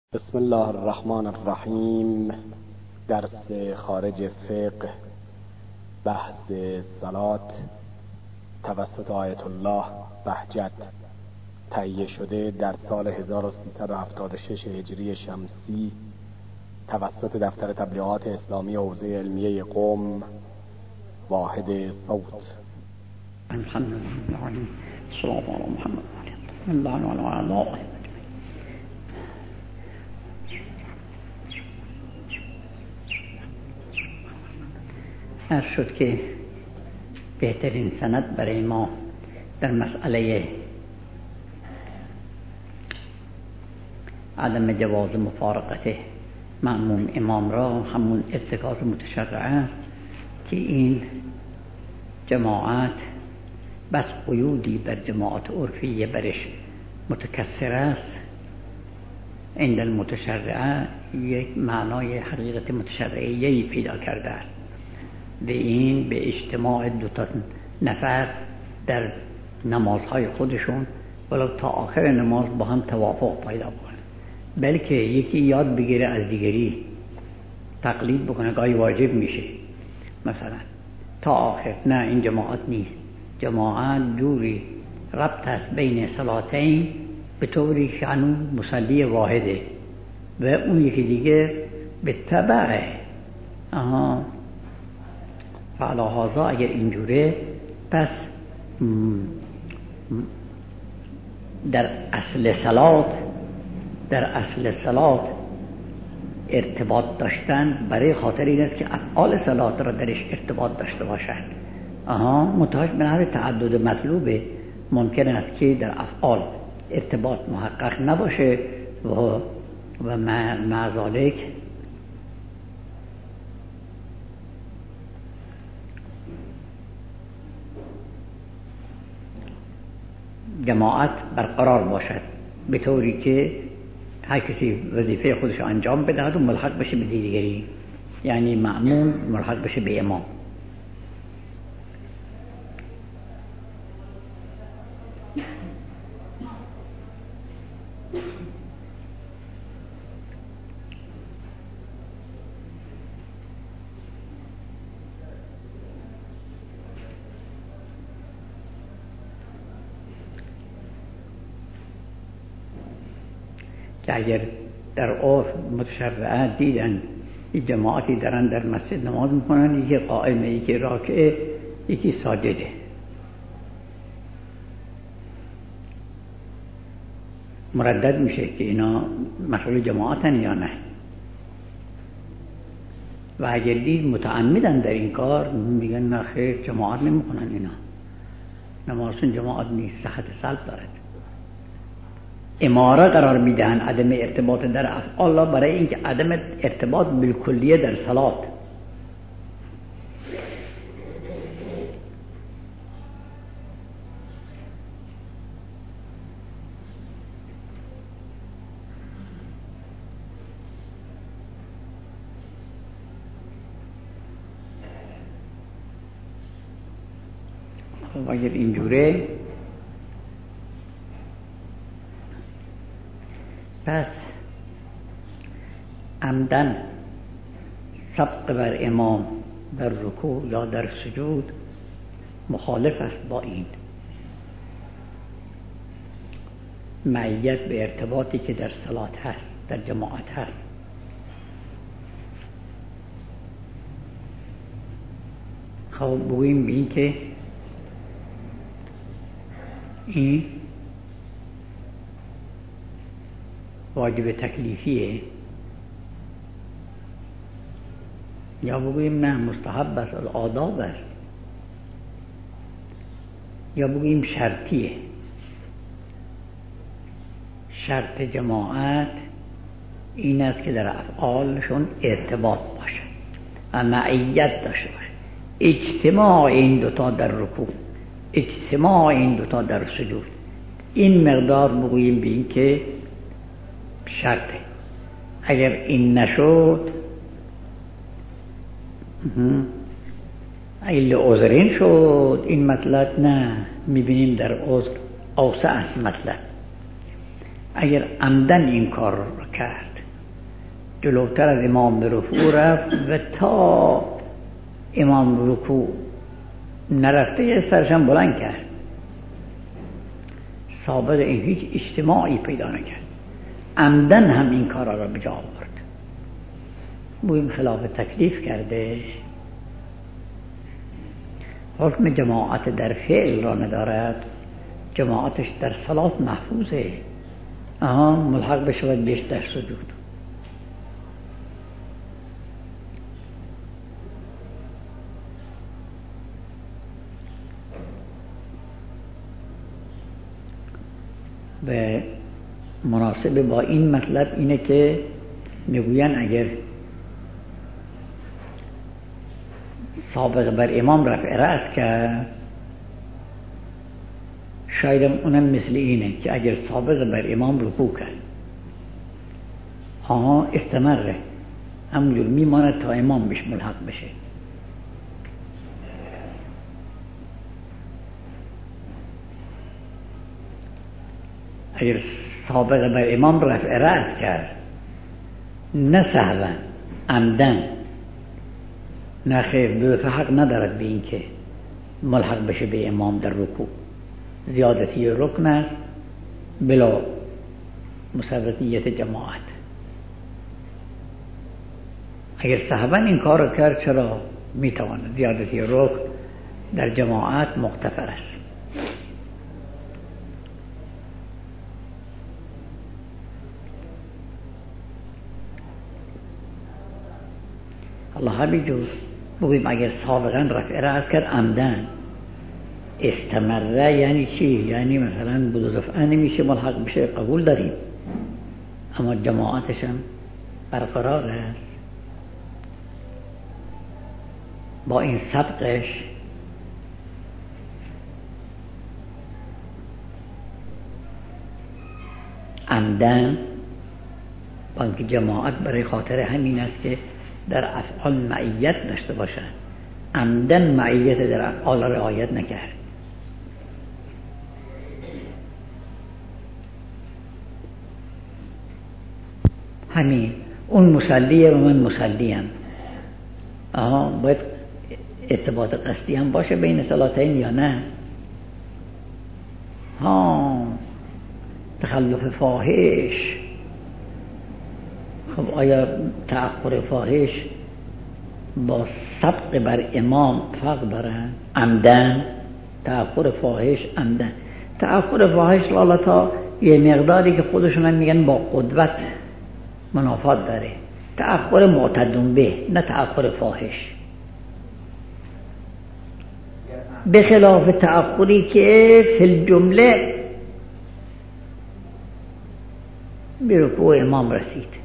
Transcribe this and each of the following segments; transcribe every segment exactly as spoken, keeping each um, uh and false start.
بسم الله الرحمن الرحیم. درس خارج فقه، بحث صلات توسط آیت الله بهجت، تهیه شده در سال هزار و سیصد و هفتاد و شش هجری شمسی توسط دفتر تبلیغات اسلامی حوزه علمیه قم، واحد صوت. الحمد لله صلی الله علی محمد الله علی الله. عرض شد که بهترین سند برای ما در مسئله عدم جواز مفارقت مأموم امام را همون ارتکاز متشرع است که این جماعت بس قیودی بر جماعت عرفیه برش متکثر است. عند المتشرع یک معنای حقیقت متشرعیه‌ای پیدا کرده است، به این به اجتماع دو تا نفر در نمازهای خودشون ولو تا آخر نماز با هم توافق پیدا کنه، بلکه یکی یاد بگیره از دیگری تقلید بکنه، گاهی واجب میشه مثلا تا آخر. نه، این جماعت نیست. جماعت جوری ربط است بین صلاتین به طوری که هنوز مصلی واحده و اون یکی دیگه به تبعه. آها فعلا هازا اگر اینجوره، پس در اصل صلات در اصل صلات ارتباط داشتن برای خاطر این است که افعال صلات را درش ارتباط داشته باشند. آها متحش به نحو تعدد مطلوبه، ممکن است که در افعال ارتباط محقق نباشه و و مع ذالک جماعت برقرار باشد به طوری که هر کسی وظیفه خودش انجام بدهد و ملحق بشه به دیگری، یعنی مأمون ملحق بشه به امام. که اگر در عرف متشرعه دیدن یک جماعتی دارن در مسجد نماز میکنن، یکی قائمه، یکی راکعه، یکی ساجده، مردد میشه که اینا مشغول جماعتن یا نه. و اگر دید متعمدن در این کار، میگن نه خیر جماعت نمیکنن، اینا نمازشون جماعت نیست، صحت سلب دارد. اماره قرار میدهن عدم ارتباط در افعال برای اینکه عدم ارتباط بالکلیه در صلات. خب اگر اینجوره، پس عمدن سبق بر امام در رکوع یا در سجود مخالف است با این معیت به ارتباطی که در صلات هست، در جماعت هست. خب بگوییم به این که این واجب تکلیفیه، یا بگوییم نه مستحب است، از آداب است، یا بگوییم شرطیه. شرط جماعت این است که در افعالشون ارتباط باشه و معیت داشته باشه. اجتماع این دوتا در رکوع، اجتماع این دوتا در سجود، این مقدار بگوییم به این که شرطه. اگر این نشد، اگه لعذرین شد این مطلب، نه میبینیم در عذر اوسع است مطلب. اگر عمدن این کار را کرد جلوتر از امام به رکوع رفت و تا امام رکوع نرفته سرشم بلند کرد. سابق این هیچ اجتماعی پیدا نکرد، عمدن هم این کارا را به جا آورد. بویم خلاف تکلیف کرده، حکم جماعت در فعل را ندارد، جماعتش در صلات محفوظه. آها ملحق بشود بیش در سجود. و مناسب با این مطلب اینه که میگوین اگر سابق بر امام رفع رأس کرد، شاید اونم مثل اینه که اگر سابق بر امام رکوع کرد، ها استمره همونجور میماند تا امام بهش ملحق بشه. اگر سابق بر امام رفع رأس کرد، نه سهوا عمدن، نه خیر، دو حق ندارد به این که ملحق بشه به امام در رکوع. زیادتی رکن است بلا مسبقیت جماعت. اگر سهوا این کار رو کرد، چرا میتواند زیادتی رکن در جماعت مغتفر است. الله همین جور بگویم اگر سابقا رفع رأس کرد عمدن استمره، یعنی چی؟ یعنی مثلا دو دفعه نمیشه ملحق بشه، قبول داریم، اما جماعتش هم برقرار است. با این سبقش عمدن، با اینکه جماعت برای خاطر همین است که در افعال معیت داشته باشند، عمدن معیت در افعال رعایت نکرد. همین اون مسلیه و من مسلیم. آها باید ارتباط قصدی هم باشه بین صلاتین یا نه؟ ها تخلف فاحش، خب آیا تأخر فاحش با سبق بر امام فرق داره؟ عمدن تأخر فاحش عمدن. تأخر فاحش لالا تا یه مقداری که خودشون هم میگن با قدوت منافات داره. تأخر معتدون به، نه تأخر فاحش، به خلاف تأخری که فی الجمله به رکوع امام رسید.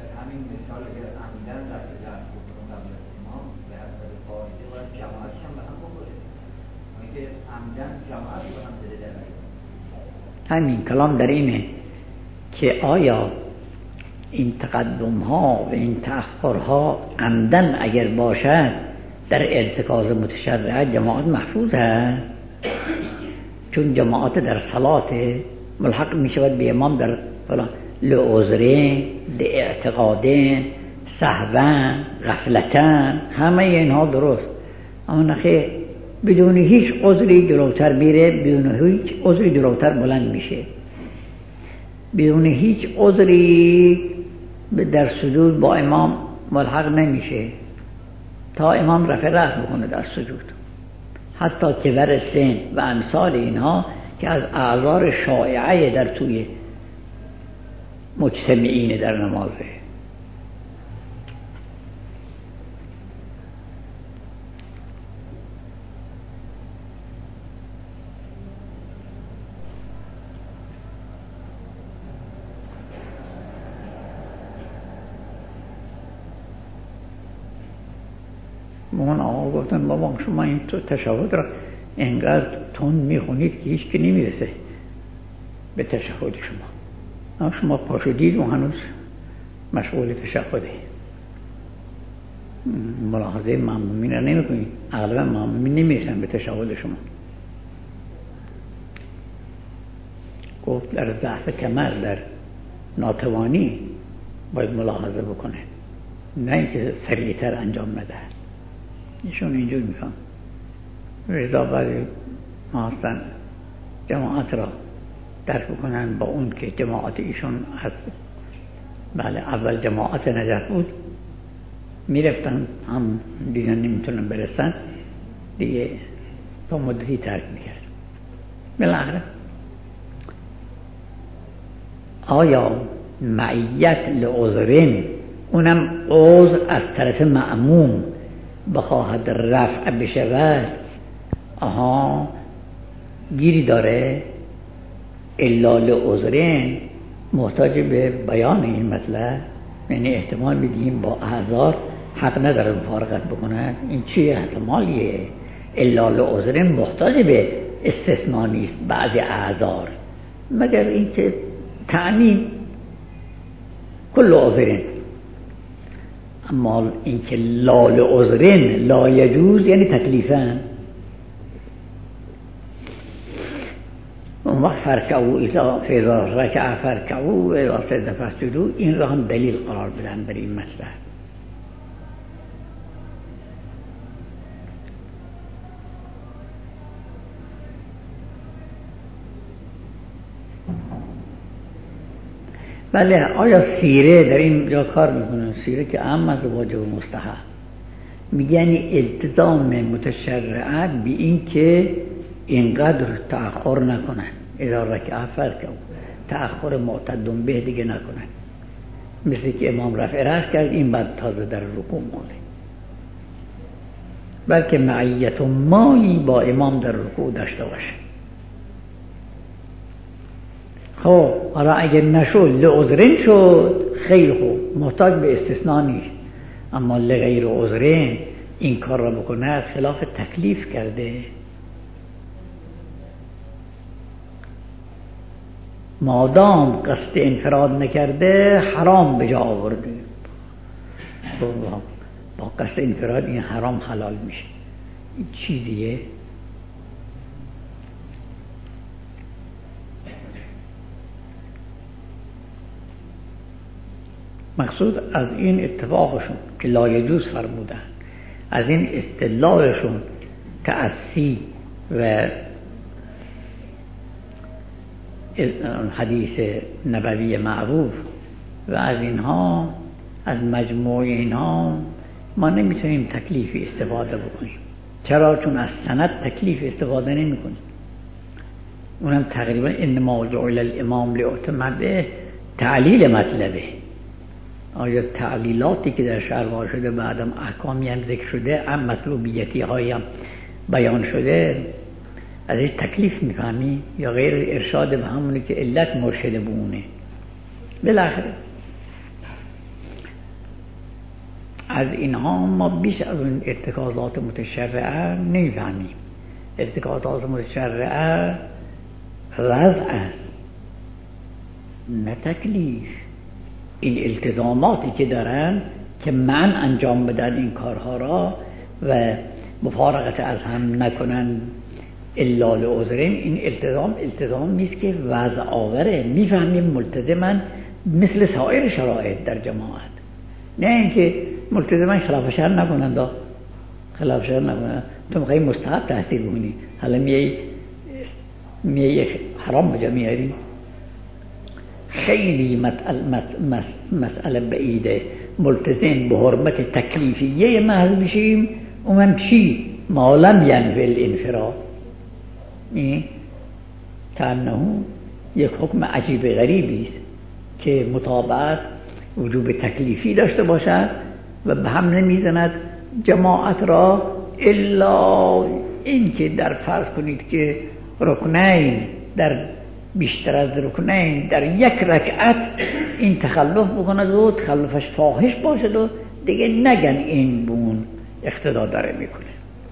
همین کلام در اینه که آیا این تقدم ها و این تأخر ها عمدن اگر باشد در ارتکاز متشرع جماعت محفوظ است، چون جماعت در صلات ملحق می شود به امام در فلان لعذره، لاعتقاده، سهوا، غفلتن، همه اینها درست، اما نخیر بدون هیچ عذری جلوتر میره، بدون هیچ عذری جلوتر بلند میشه، بدون هیچ عذری در سجود با امام ملحق نمیشه تا امام رفع رأس بکنه در سجود. حتی کبر سن و امثال اینها که از اعذار شایعه در توی مجتمعین در نمازه. مون آقا گفتن بابا شما این تو تشهد را انقدر تون میخونید که هیچ که نمیرسه به تشهد شما. اما شما پاشدید و هنوز مشغول تشهده. ملاحظه مأمومین را نمی کنید، اغلب مأمومین نمیرسن به تشهد شما. گفت در ضعف کمر، در ناتوانی باید ملاحظه بکنه، نه اینکه سریعتر انجام نده. ایشون اینجور میکنن. رضا بعدی ما هستن جماعت را درک بکنن با اون که جماعت ایشون از بله اول جماعت نجف بود، میرفتن هم دیگه نمیتونن برسن دیگه تا مدتی ترک میکرد. بالاخره آیا معیت لعذرین، اونم عذر از طرف مأموم بخواهد رفع بشود، آها گیری داره؟ الا لعذرین محتاج به بیان این مطلب، یعنی احتمال میدیم با اعذار حق نداره مفارقت بکنه. این چیه احتمالیه؟ الا لعذرین محتاج به استثناء نیست بعد اعذار، مگر اینکه تعمیم کل عذرین. اما اینکه لا لعذرین لا یجوز یعنی تکلیفن. اون وقت فرکعو اذا فیضا رکع فرکعو اذا سجد فاسجدوا، این را هم دلیل قرار بدن برای این مسئله. بله، آیا سیره در این جا کار میکنه؟ سیره که اهم از واجب و مستحب، میگن التزام متشرعه به این که اینقدر تأخر نکنن، اذا رکع فرکعوا، تأخر معتد به دیگه نکنن، مثل که امام رفع رأس کرد این بعد تازه در رکوع مانده، بلکه معیت مایی با امام در رکوع داشته باشه. خب حالا اگر نشد لعذرین شد خیلی خوب، محتاج به استثناء نیست. اما لغیر عذرین این کار را بکنه خلاف تکلیف کرده. مادام قصد انفراد نکرده حرام به جا آورده، با قصد انفراد این حرام حلال میشه. این چیزیه مقصود از این اتفاقشون که لا یجوز فرمودن، از این استدلالشون تأسی و حدیث نبوی معروف و از اینها، از مجموع اینها ما نمیتونیم تکلیفی استفاده بکنیم. چرا؟ چون از سند تکلیف استفاده نمی کنیم. اونم تقریبا انما جعل الامام لیؤتم به تعلیل مطلبه. آیا تعلیلاتی که در شرح شده بعدم احکامی هم ذکر شده، هم مطلوبیتی هایی هم بیان شده، ازش تکلیف میفهمی یا غیر ارشاد به همونی که علت مرشد بونه. بالاخره از اینها ما بیش از اون ارتکازات متشرعه نمیفهمیم. ارتکازات متشرعه وضع است نه تکلیف. این التزاماتی که دارن که من انجام بدن این کارها را و مفارقت از هم نکنن الا لعذرین، این التزام التزام نیست که وضع آوره. میفهمیم ملتزمن مثل سایر شرایط در جماعت، نه اینکه ملتزمن خلاف شرع نکنن. دا خلاف شرع نکنن، تو میخوایی مستحب تحصیل بکنی، حالا میای میای حرام بجا میاری. خیلی مسئله بعیده. ملتزم به حرمت تکلیفیه محض بشیم، اونم چی؟ ما لم ینفی الانفراد. این کانه یک حکم عجیب غریبی است که مطابقت وجوب تکلیفی داشته باشد و به هم نمیزند جماعت را، الا این که در فرض کنید که رکنین در بیشتر از رکنین در یک رکعت این تخلف بکند و تخلفش فاحش باشد و دیگه نگن این بون اقتدا داره میکنه.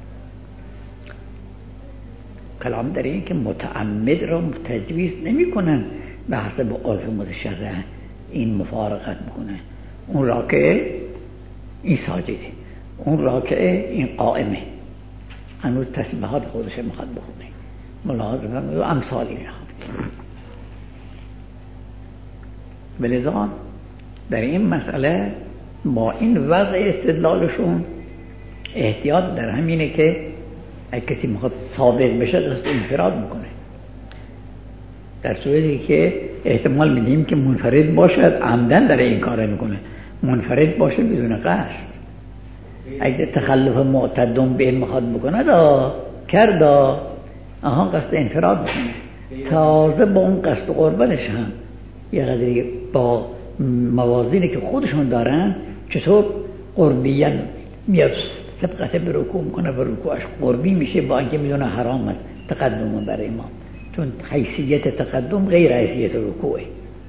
کلام در این که متعمد را تجویز نمی کنن به حسب عرف متشرع این مفارقت بکنه. اون راکعه این ساجده، اون راکعه این قائمه، هنوز تسبیحات خودش میخواد بخونه، ملاحظه کنید و امثال اینها. ولذا در این مسئله با این وضع استدلالشون احتیاط در همینه که اگه کسی میخواد صادق بشه قصد انفراد میکنه، در صورتی که احتمال میدیم که منفرد باشد عمدن در این کار میکنه، منفرد باشه بدون قصد. اگه تخلف معتدم به میخواد بکنه دا کردا آها قصد انفراد بکنه، تازه با اون قصد قربانش هم یه قدری با موازینی که خودشون دارن چطور قربیت میاد سبقت به رکوع میکنه و رکوعش قربی میشه با اینکه میدونه حرام است تقدم برای امام، چون حیثیت تقدم غیر حیثیت رکوعه.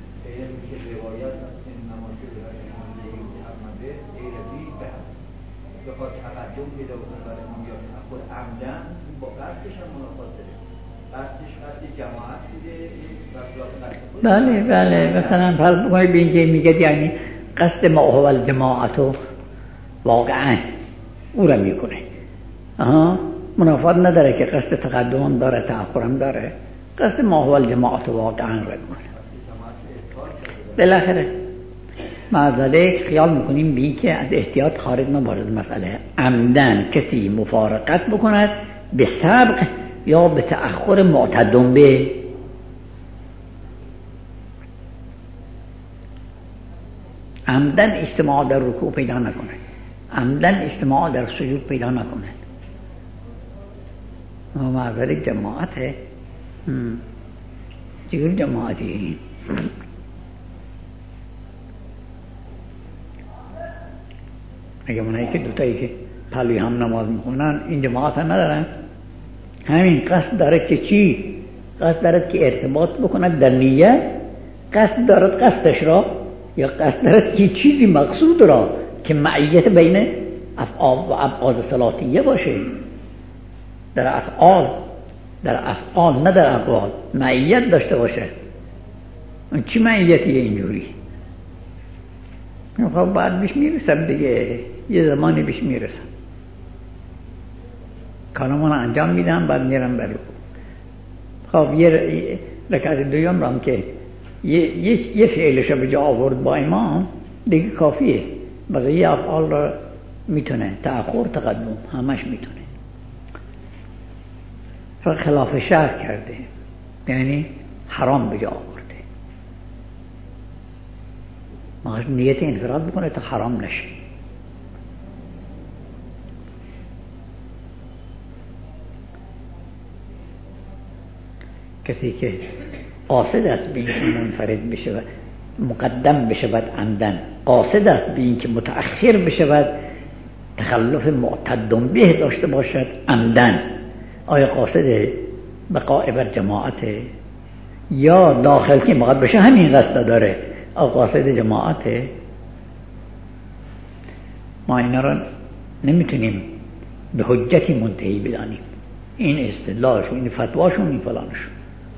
بله بله مثلا فرض بکنید به اینکه میگه یعنی قصد ما هو الجماعت واقعا او را میکنه، آها منافات نداره که قصد تقدم داره تأخرم داره، قصد ما هو الجماعت واقعا را میکنه. بالاخره معذالک خیال میکنیم بی که از احتیاط خارج نباشد مسئله عمدن کسی مفارقت بکند به سبق یا به تأخر معتدم به، عمدن اجتماع در رکوع پیدا نکنه، عمدن اجتماع در سجود پیدا نکنه. و معذالک جماعته چگونه جماعتی اگه منایی که دوتایی که پلوی هم نماز میخونن این جماعت هم ندارن، همین قصد داره که چی؟ قصد داره که ارتباط بکند در نیت، قصد دارد قصدش را، یا قصد دارد که چیزی مقصود را که معیت بین افعال و ابعاد صلاتیه باشه، در افعال در افعال نه در اقوال معیت داشته باشه. اون چی معیتیه اینجوری؟ خب بعد بیش میرسم دیگه، یه زمانی بیش میرسم کارمون انجام میدم بعد میرم برو. خب یه رکعت دویم رام که یه, یه, یه فعلش به جا آورد با امام دیگه کافیه، بقیه افعال را میتونه تأخر تقدم همش میتونه. فقط خلاف شرع کرده یعنی حرام به جا آورده، ماش نیت انفراد بکنه تا حرام نشه. کسی که قاصد است به اینکه منفرد بشود مقدم بشود عمدن، قاصد است به اینکه متأخر بشود تخلف معتدم به داشته باشد عمدن، آیا قاصد بقاء بر جماعته یا داخل که مقدم بشه همین قصد داره آیا قاصد جماعته؟ ما اینا را نمیتونیم به حجتی منتهی بدانیم، این استدلالشون این فتواشون این فلانشون.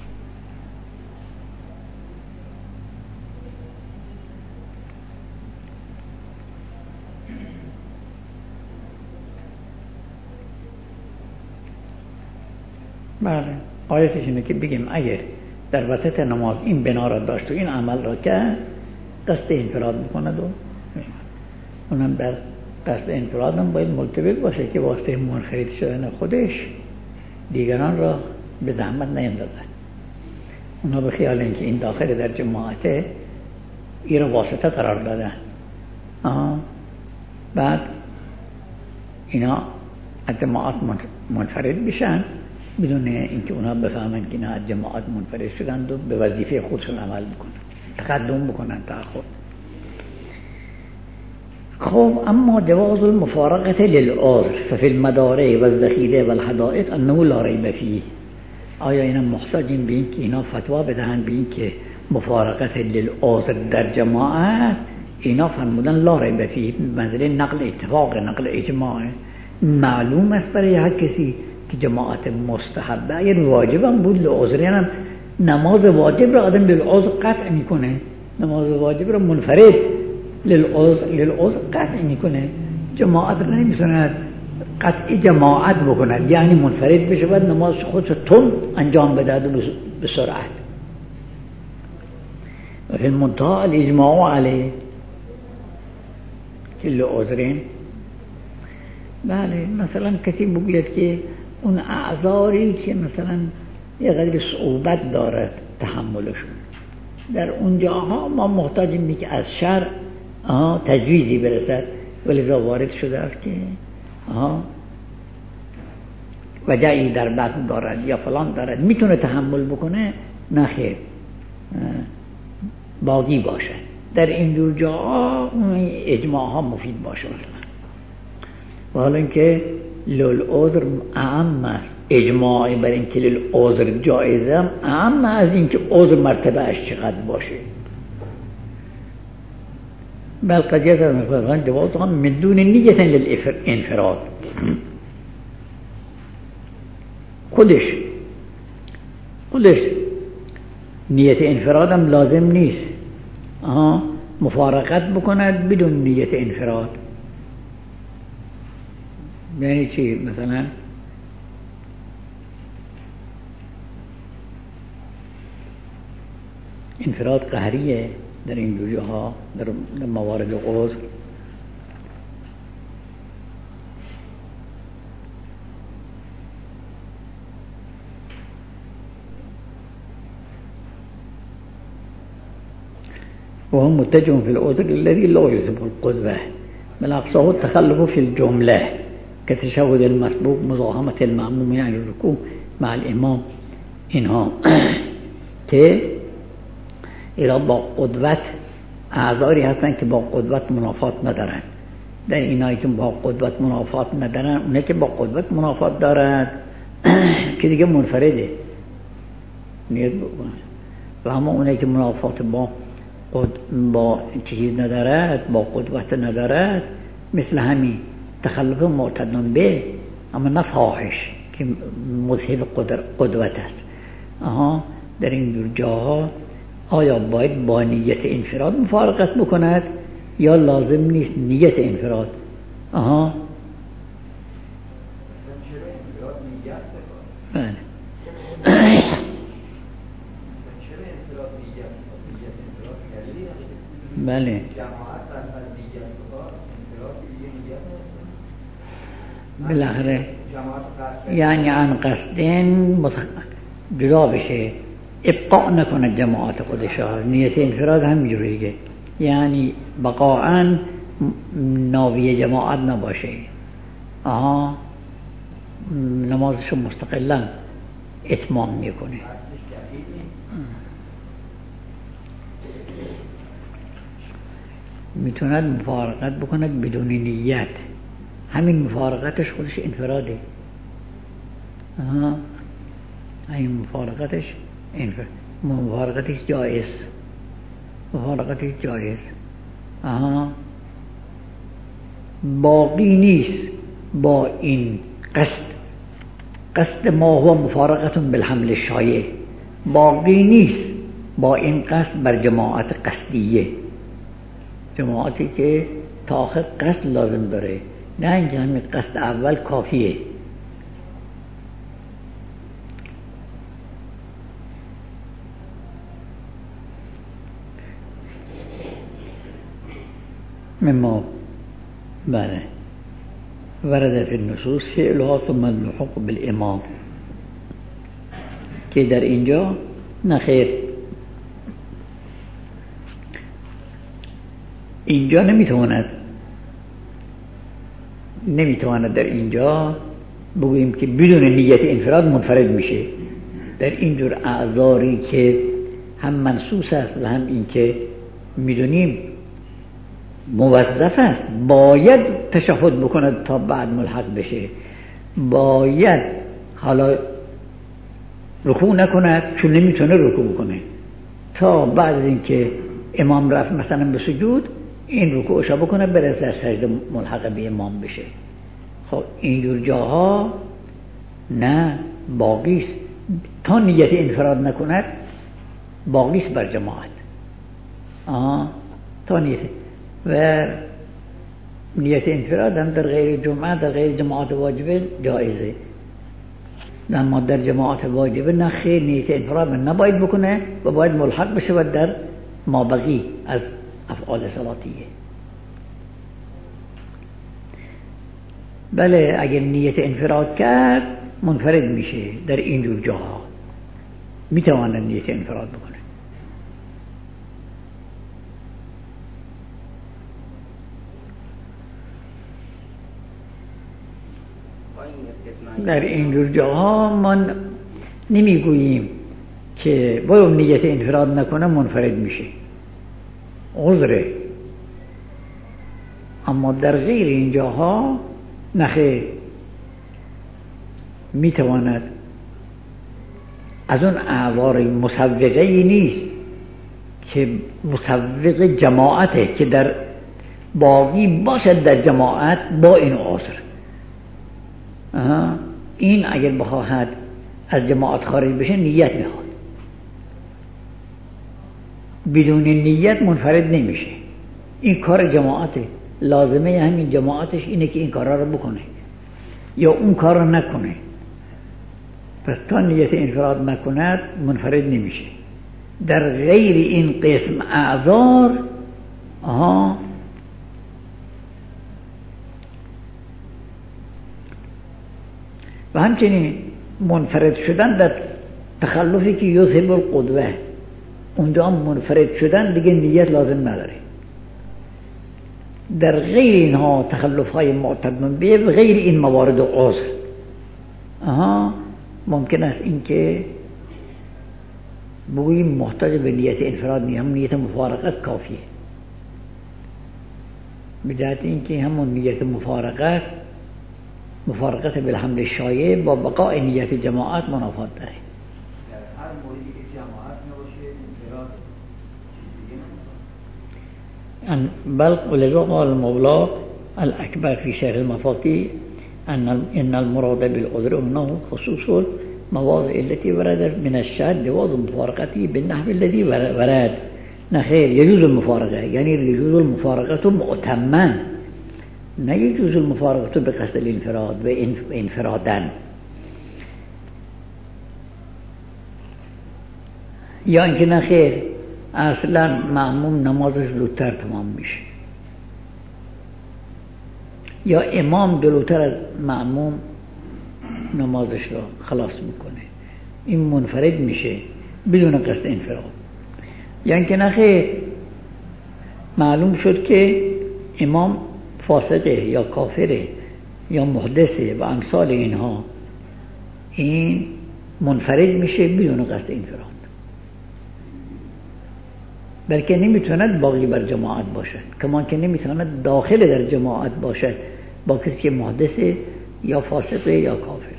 بله آیتش اینه که بگیم اگر در وسط نماز این بنا را داشت و این عمل را کرد قصد انفراد میکند و اونم در قصد انفراد هم باید ملتبط باشه که واسطه منفرد شدن خودش دیگران را به زحمت نیندازد. اونا به خیال اینکه این داخل در جماعته ای را واسطه قرار دادن، آه. بعد اینا از جماعت منفرد بشن بدون اینکه اونا بفهمن که اینا از جماعت منفرد شدند و به وظیفه خودشون عمل بکنن تقدم بکنن تأخر. خب اما جواز المفارقة للعذر ففي المدارع والذخيرة والحدائق انه لا ريب فيه. آیا اینا محتاجین به این که اینا فتوا بدهن به این که مفارقت للعذر در جماعت اینا فرمودن لا ریب فیه منزله نقل اتفاق نقل اجماع معلوم است برای هر کسی که جماعت مستحبه اگر واجب هم بود لعذر، یعنی نماز واجب را آدم للعذر قطع میکنه، نماز واجب را منفرد للعذر للعذر قطع میکنه، جماعت را نمیتونه قطع جماعت بکند یعنی منفرد بشه بعد نماز خودش تون انجام بده به سرعت. و فی المنتهى الاجماع علیه که لعذرین. بله مثلا کسی بگوید که اون اعذاری که مثلا یه قدر صعوبت دارد تحملشون، در اونجاها ما محتاجیم که از شرع تجویزی برسد، ولذا وارد شده است که وجعی در بطن دارد یا فلان دارد، میتونه تحمل بکنه، نه خیر باقی باشه. در اینجور جاها اجماع ها مفید باشه مثلا. و حالا اینکه للعذر اعم است، اجماعی بر اینکه للعذر جایزه هم اعم از اینکه عذر مرتبه اش چقدر باشه. بل قد يظهر من الفرقان جوازها من دون نیت للانفراد. خودش خودش نیت انفرادم لازم نیست، آها مفارقت بکند بدون نیت انفراد. یعنی چی؟ مثلا انفراد قهریه در این جوری ها، در موارد عذر. وهو متجه في العذر الذي لا يلزم القدوة، بل أقصاه التخلف في الجملة كتشهد المسبوق، مزاحمة المأموم يعني الركوع مع الإمام. اینها که اینا با قدوت اعذاری هستن که با قدوت منافات ندارن. در اینایی که با قدوت منافات ندارن، اونه که با قدوت منافات دارد که دیگه منفرده نیت بکنن، و اما اونه که منافات با با چیز ندارد، با قدوت ندارد، مثل همین تخلف معتدن به اما نه فاحش که مذهب قدوت است. آها در این دو جاها آیا باید با نیت انفراد مفارقت بکند یا لازم نیست نیت انفراد؟ آها بله بله بالاخره یعنی عن قصدین جدا بشه، ابقاء نکنه جماعت خودش. نیت انفراد همینجوریه، یعنی بقاءً ناوی جماعت نباشه، آها نمازشو مستقلاً اتمام میکنه. میتوند مفارقت بکند بدون نیت، همین مفارقتش خودش انفراده. آها همین مفارقتش انفراد، مفارقتش جایز، مفارقتش جایز. آها باقی نیست با این قصد. قصد ما هو مفارقت بالحمل شایع، باقی نیست با این قصد بر جماعت قصدیه، جماعتی که تا آخر قصد لازم داره، نه اینکه همین قصد اول کافیه. مما بله ورد فی النصوص فعلها ثم اللحوق بالامام، که در اینجا نخیر، اینجا نمیتواند نمیتواند در اینجا بگوییم که بدون نیت انفراد منفرد میشه. در اینجور اعذاری که هم منصوص است و هم این که میدونیم موظف است باید تشهد بکند تا بعد ملحق بشه، باید حالا رکوع نکند چون نمیتونه رکوع بکنه تا بعد از اینکه امام رفت مثلا به سجود این رکوعش بکنه برسه در سجده ملحق به امام بشه. خب اینجور جاها نه، باقیست تا نیت انفراد نکند، باقیست بر جماعت. آه تا نیت و نیت انفراد هم در غیر جمعه، در غیر جماعت واجبه جایزه، اما در جماعت واجبه نه خیر، نیت انفراد نباید بکنه و باید ملحق بشه و در ما بقی از افعال صلاتیه. بله اگر نیت انفراد کرد منفرد میشه. در اینجور جاها میتواند نیت انفراد بکنه. در اینجور جاها ما نمیگوییم که باید نیت انفراد نکنه منفرد میشه، عذره. اما در غیر این جاها نخیر، میتواند. از اون اعذار مسوقه ای نیست که مسوق جماعته که در باقی باشد در جماعت با این عذر. این اگر بخواهد از جماعت خارج بشه نیت میخواد، بدون نیت منفرد نمیشه. این کار جماعته، لازمه همین جماعتش اینه که این کارا رو بکنه یا اون کار رو نکنه. پس تا نیت انفراد نکند منفرد نمیشه. در غیر این قسم اعذار آها و همچنین منفرد شدن در تخلفی که یذهب القدوه، اونجا منفرد شدن دیگه نیت لازم نداره. در غیر اینها تخلف های معتد به غیر این موارد و عذر آها ممکن است اینکه بگوییم محتاج به نیت انفراد نیست، هم نیت مفارقت کافیه. به جهت اینکه همون نیت مفارقت مفارقت بالحمل شایع با بقای نیت جماعت منافات داره. در هر موردی که جماعت نباشه انفراد بل ولذا قال المولى الأكبر في شرح المفاتيح أن إن المراد بالعذر أنه خصوص المواضع التي وردت من الشهد ومفارقته بالنحو الذي ورد. نخير يجوز المفارقة، يعني يجوز المفارقة مؤتمن، لا يجوز المفارقة بقصد الانفراد بانفرادا. یا اینکه نخیر اصلا مأموم نمازش زودتر تمام میشه، یا امام جلوتر از مأموم نمازش رو خلاص میکنه، این منفرد میشه بدون قصد انفراد. یا اینکه نخیر معلوم شد که امام فاسقه یا کافره یا محدثه و امثال اینها، این منفرد میشه بدون قصد انفراد، بلکه نمیتواند باقی بر جماعت باشد، کمان که نمیتواند داخل در جماعت باشد با کسی که محدثه یا فاسقه یا کافره.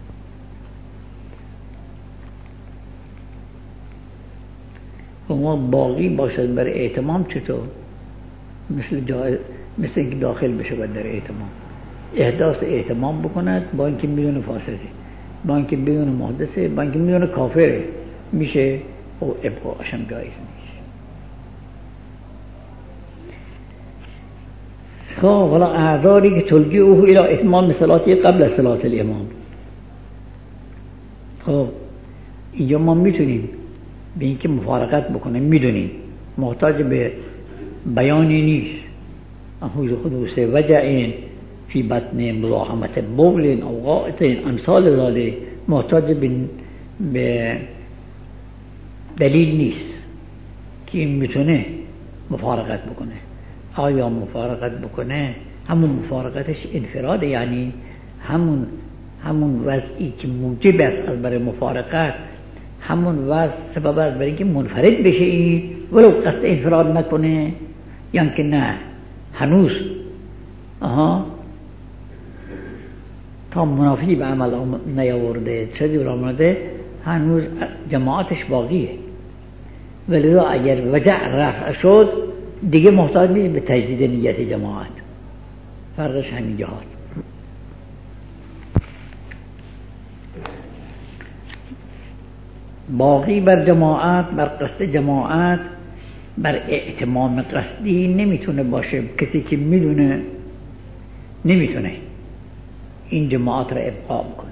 و ما باقی باشد بر اعتمام چطور؟ مثل جای مثل اینکه داخل بشه در اعتمام، احداث اعتمام بکند با اینکه بدون فاسقه، با اینکه بدون محدثه، با اینکه بدون کافره میشه، او ابقاش هم جایز نیست. خب ولا اعذاری که تلجئه الى اتمام صلاتی قبل صلات الامام. خب اینجا ما میتونیم به اینکه مفارقت بکنیم، میدونیم محتاج به بیانی نیست. احوز خدوس وجعین فی بطن مزاحمت بول او غائط امثال ذالک، محتاج به دلیل نیست که این میتونه مفارقت بکنه. آیا مفارقت بکنه همون مفارقتش انفراد، یعنی همون همون وضعی که موجب است از برای مفارقت، همون وضع سبب است برای اینکه منفرد بشه این ولو قصد انفراد نکنه، یعنی که نه هنوز آها تا منافی به عمل نیاورده، چه دور آمده، هنوز جماعتش باقیه. ولذا اگر وجع رفع شد دیگه محتاج نیست به تجدید نیت جماعت. فرقش همین جهات. باقی بر جماعت، بر قصد جماعت، بر اعتمام قصدی نمیتونه باشه. کسی که میدونه نمیتونه این جماعت را ابقا کنه.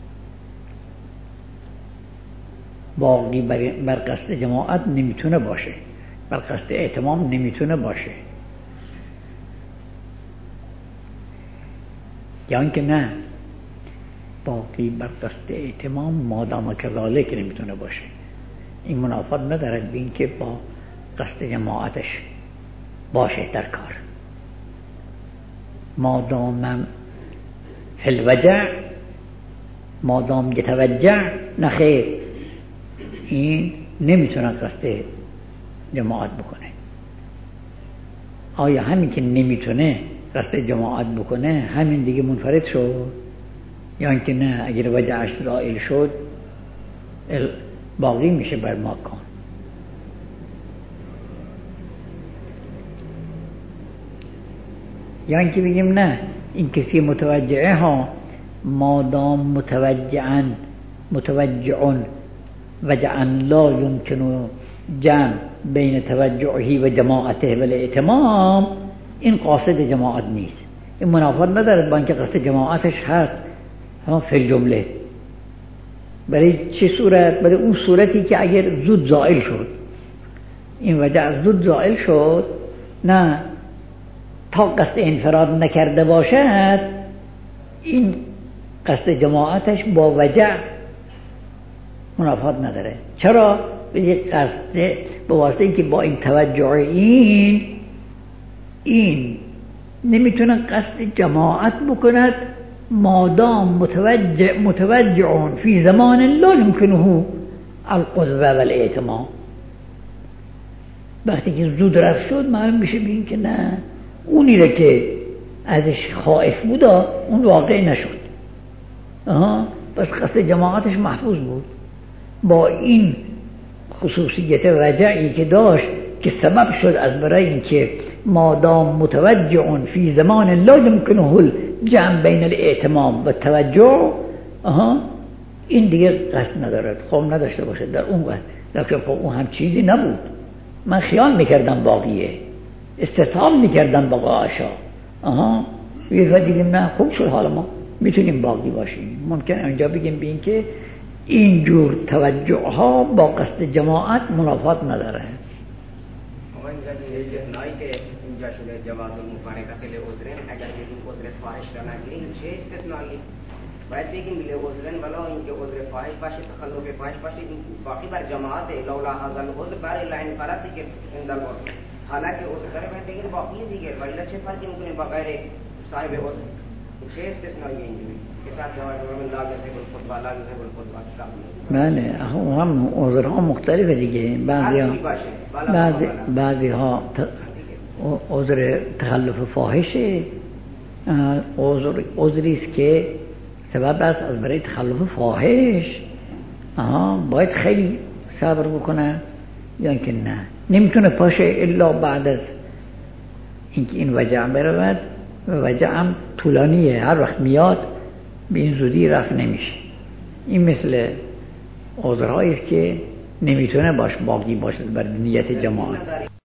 باقی بر, بر قصد جماعت نمیتونه باشه، بر قصد اعتمام نمیتونه باشه. یا اینکه نه باقی بر قصد اتمام مادام کذالک نمیتونه باشه، این منافات ندارد به این که با قصد جماعتش باشه در کار. مادام فی الوجع، مادام یتوجع، نخیر، این نمیتونه قصد جماعت بکنه. آیا همین که نمیتونه قصد جماعت بکنه همین دیگه منفرد شد، یا اینکه نه اگر وجعش زائل شد باقی میشه بر مکان؟ یا اینکه بگیم نه این کسی متوجعه ها مادام متوجعا متوجعون وجعا لا يمكن جمع بین توجعه و جماعته و الاتمام، این قاصد جماعت نیست، این منافات ندارد با اینکه قصد جماعتش هست فی الجمله. برای چه صورت؟ برای اون صورتی که اگر زود زائل شد، این وجع زود زائل شد، نه تا قصد انفراد نکرده باشد این قصد جماعتش با وجع منافات نداره. چرا؟ به یک قصد به واسطه اینکه با این توجع این این نمیتونه قصد جماعت بکند مادام متوجع متوجعون فی زمان لا يمكنه القدوه و الاتمام. وقتی که زود رفت شد معلوم میشه به این که نه اونی را که ازش خائف بود اون واقع نشد، آها بس قصد جماعتش محفوظ بود با این خصوصیت وجعی که داشت که سبب شد از برای اینکه مادام متوجع فی زمان لا يمكنه الجمع بین الاتمام و توجع، آها این دیگه قصد ندارد، خب نداشته باشه در اون وقت، لیکن خب اون هم چیزی نبود، من خیال میکردم باقیه، استطعام میکردم بقایشا، آها یه وقت دیگه نه خوب شد حالا ما میتونیم باقی باشیم. ممکن اونجا بگیم به این که اینجور توجه ها با قصد جماعت منافات نداره. آقا اینجا دیگه استثنایی که اینجا شده جواز المفارقه لعذرین، اگر این عذر فاحش را نگیریم چه استثنایی؟ باید بگیم لعذرین ولی اینکه عذر فاحش باشه تخلف فاحش باشه باقی بر جماعت لولا هذا العذر بر لعن فرضی که عند العذر، حالانکه عذر داره باید بگیم باقی دیگه ولی چه فرقی میکنه با غیر صاحب عذر؟ چه استثنایی اینجوری که صاحب جواز من لا یذهب الخطبه لا یذهب الخطبه بله هم عذرها مختلفه دیگه، بعضی ها بعضی بعضی ها عذر تخلف فاحشه، عذر عذری است که سبب است از برای تخلف فاحش، آها باید خیلی صبر بکنه، یا اینکه نه نمیتونه پاشه الا بعد از اینکه این وجع برود و وجع هم طولانیه، هر وقت میاد به این زودی رفع نمیشه. این مثل عذرهایی است که نمیتونه باش باقی باشد بر نیت جماعت.